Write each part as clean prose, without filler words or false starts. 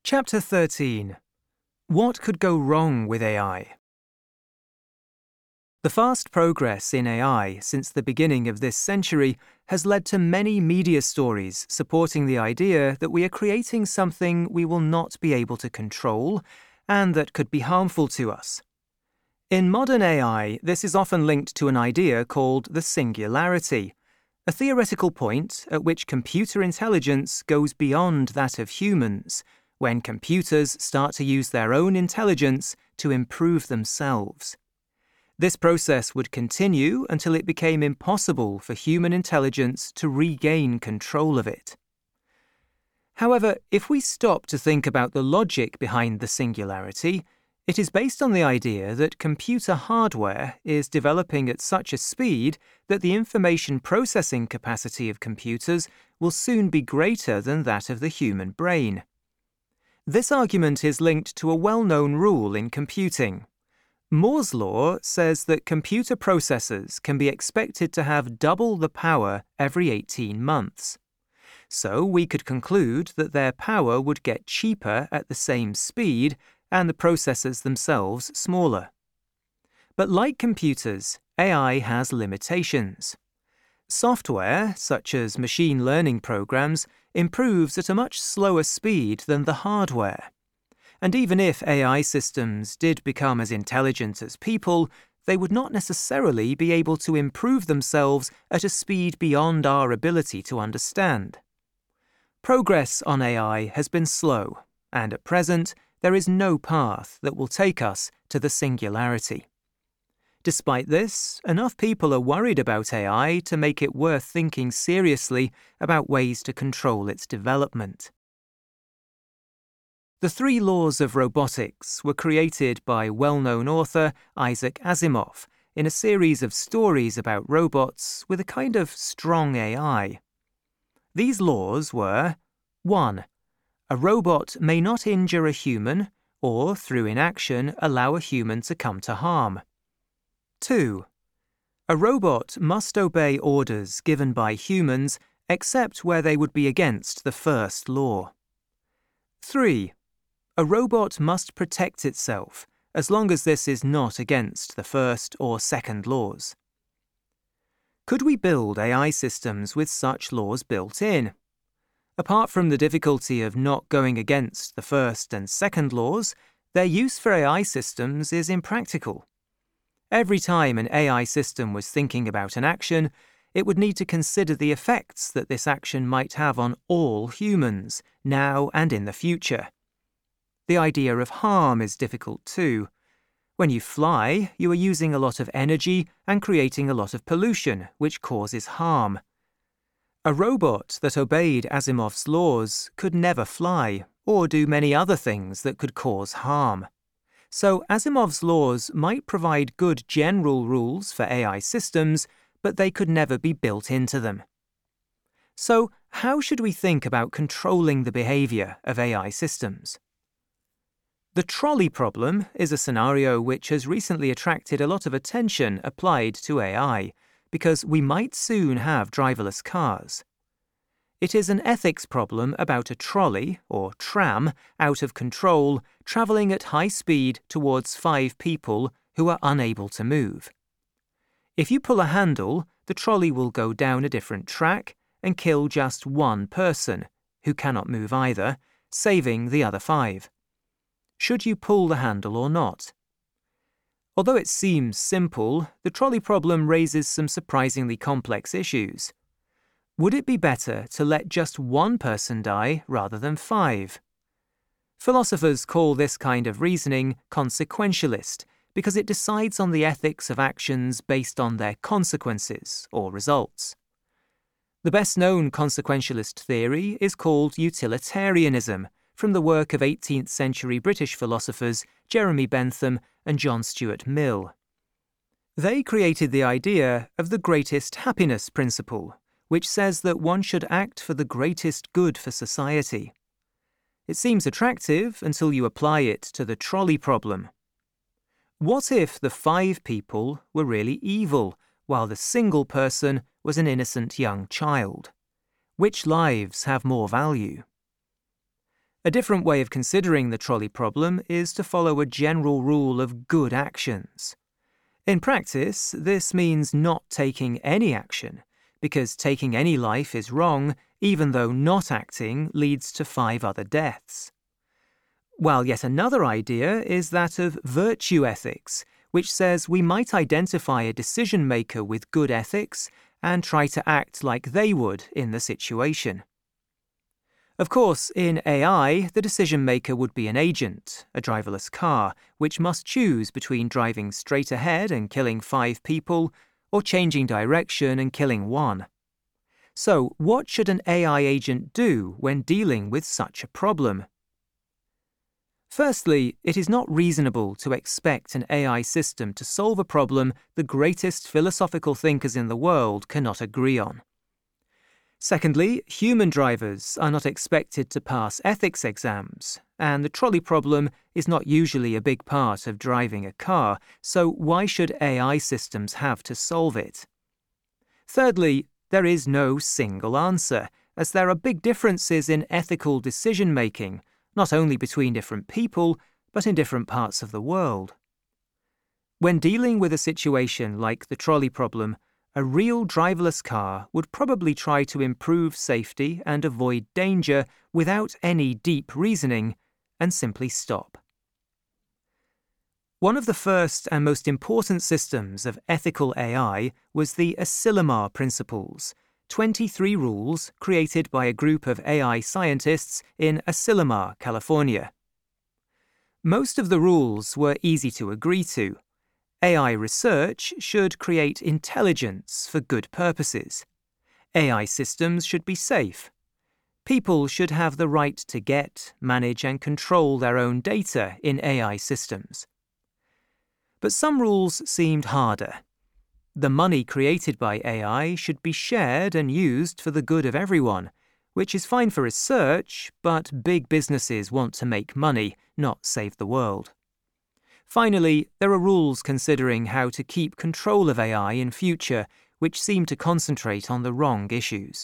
Chapter 13. What could go wrong with AI? The fast progress in AI since the beginning of this century has led to many media stories supporting the idea that we are creating something we will not be able to control and that could be harmful to us. In modern AI, this is often linked to an idea called the singularity, a theoretical point at which computer intelligence goes beyond that of humans, when computers start to use their own intelligence to improve themselves. This process would continue until it became impossible for human intelligence to regain control of it. However, if we stop to think about the logic behind the singularity, it is based on the idea that computer hardware is developing at such a speed that the information processing capacity of computers will soon be greater than that of the human brain. This argument is linked to a well-known rule in computing. Moore's law says that computer processors can be expected to have double the power every 18 months. So we could conclude that their power would get cheaper at the same speed and the processors themselves smaller. But like computers, AI has limitations. Software, such as machine learning programs, improves at a much slower speed than the hardware. And even if AI systems did become as intelligent as people, they would not necessarily be able to improve themselves at a speed beyond our ability to understand. Progress on AI has been slow, and at present, there is no path that will take us to the singularity. Despite this, enough people are worried about AI to make it worth thinking seriously about ways to control its development. The three laws of robotics were created by well-known author Isaac Asimov in a series of stories about robots with a kind of strong AI. These laws were: 1. A robot may not injure a human or, through inaction, allow a human to come to harm. 2. A robot must obey orders given by humans except where they would be against the first law. 3. A robot must protect itself as long as this is not against the first or second laws. Could we build AI systems with such laws built in? Apart from the difficulty of not going against the first and second laws, their use for AI systems is impractical. Every time an AI system was thinking about an action, it would need to consider the effects that this action might have on all humans, now and in the future. The idea of harm is difficult too. When you fly, you are using a lot of energy and creating a lot of pollution, which causes harm. A robot that obeyed Asimov's laws could never fly or do many other things that could cause harm. So Asimov's laws might provide good general rules for AI systems, but they could never be built into them. So how should we think about controlling the behavior of AI systems? The trolley problem is a scenario which has recently attracted a lot of attention applied to AI, because we might soon have driverless cars. It is an ethics problem about a trolley, or tram, out of control, travelling at high speed towards 5 people who are unable to move. If you pull a handle, the trolley will go down a different track and kill just one person, who cannot move either, saving the other 5. Should you pull the handle or not? Although it seems simple, the trolley problem raises some surprisingly complex issues. Would it be better to let just one person die rather than 5? Philosophers call this kind of reasoning consequentialist because it decides on the ethics of actions based on their consequences or results. The best-known consequentialist theory is called utilitarianism, from the work of 18th century British philosophers Jeremy Bentham and John Stuart Mill. They created the idea of the greatest happiness principle, which says that one should act for the greatest good for society. It seems attractive until you apply it to the trolley problem. What if the 5 people were really evil, while the single person was an innocent young child? Which lives have more value? A different way of considering the trolley problem is to follow a general rule of good actions. In practice, this means not taking any action, because taking any life is wrong, even though not acting leads to 5 other deaths. While yet another idea is that of virtue ethics, which says we might identify a decision maker with good ethics and try to act like they would in the situation. Of course, in AI, the decision maker would be an agent, a driverless car, which must choose between driving straight ahead and killing 5 people or changing direction and killing 1. So, what should an AI agent do when dealing with such a problem? Firstly, it is not reasonable to expect an AI system to solve a problem the greatest philosophical thinkers in the world cannot agree on. Secondly, human drivers are not expected to pass ethics exams, and the trolley problem is not usually a big part of driving a car, so why should AI systems have to solve it? Thirdly, there is no single answer, as there are big differences in ethical decision-making, not only between different people, but in different parts of the world. When dealing with a situation like the trolley problem, a real driverless car would probably try to improve safety and avoid danger without any deep reasoning, and simply stop. One of the first and most important systems of ethical AI was the Asilomar Principles, 23 rules created by a group of AI scientists in Asilomar, California. Most of the rules were easy to agree to. AI research should create intelligence for good purposes. AI systems should be safe. People should have the right to get, manage, and control their own data in AI systems. But some rules seemed harder. The money created by AI should be shared and used for the good of everyone, which is fine for research, but big businesses want to make money, not save the world. Finally, there are rules considering how to keep control of AI in future, which seem to concentrate on the wrong issues.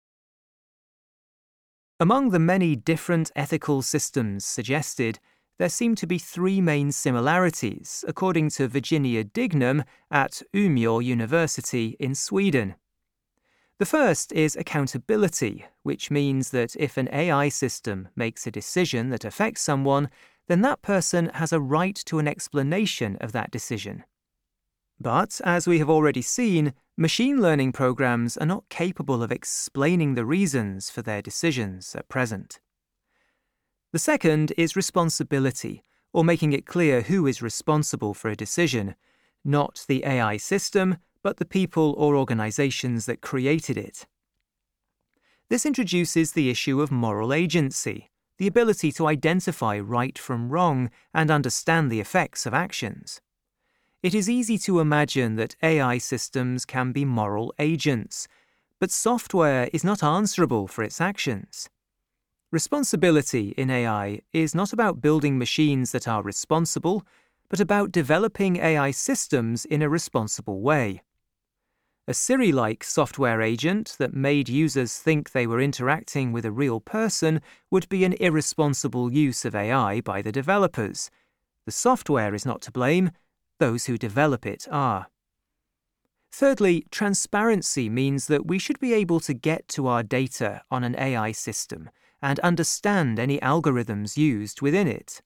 Among the many different ethical systems suggested, there seem to be 3 main similarities, according to Virginia Dignam at Umeå University in Sweden. The first is accountability, which means that if an AI system makes a decision that affects someone, then that person has a right to an explanation of that decision. But, as we have already seen, machine learning programs are not capable of explaining the reasons for their decisions at present. The second is responsibility, or making it clear who is responsible for a decision, not the AI system, but the people or organizations that created it. This introduces the issue of moral agency, the ability to identify right from wrong and understand the effects of actions. It is easy to imagine that AI systems can be moral agents, but software is not answerable for its actions. Responsibility in AI is not about building machines that are responsible, but about developing AI systems in a responsible way. A Siri-like software agent that made users think they were interacting with a real person would be an irresponsible use of AI by the developers. The software is not to blame, those who develop it are. Thirdly, transparency means that we should be able to get to our data on an AI system and understand any algorithms used within it.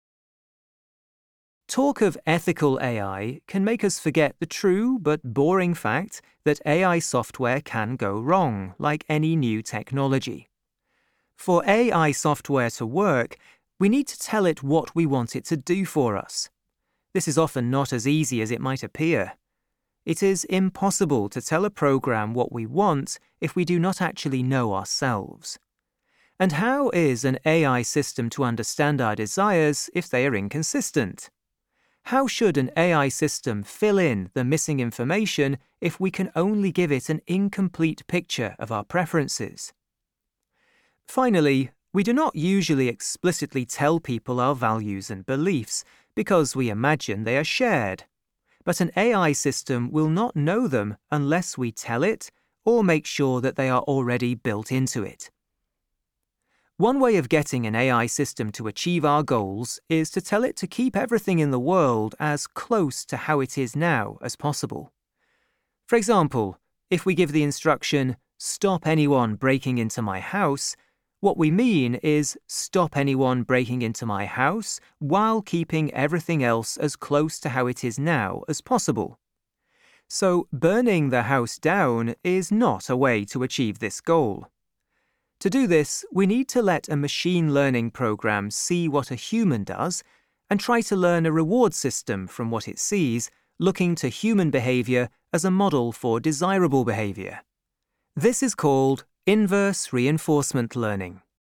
Talk of ethical AI can make us forget the true but boring fact that AI software can go wrong, like any new technology. For AI software to work, we need to tell it what we want it to do for us. This is often not as easy as it might appear. It is impossible to tell a program what we want if we do not actually know ourselves. And how is an AI system to understand our desires if they are inconsistent? How should an AI system fill in the missing information if we can only give it an incomplete picture of our preferences? Finally, we do not usually explicitly tell people our values and beliefs because we imagine they are shared. But an AI system will not know them unless we tell it or make sure that they are already built into it. One way of getting an AI system to achieve our goals is to tell it to keep everything in the world as close to how it is now as possible. For example, if we give the instruction, "Stop anyone breaking into my house," what we mean is stop anyone breaking into my house while keeping everything else as close to how it is now as possible. So burning the house down is not a way to achieve this goal. To do this, we need to let a machine learning program see what a human does and try to learn a reward system from what it sees, looking to human behavior as a model for desirable behavior. This is called inverse reinforcement learning.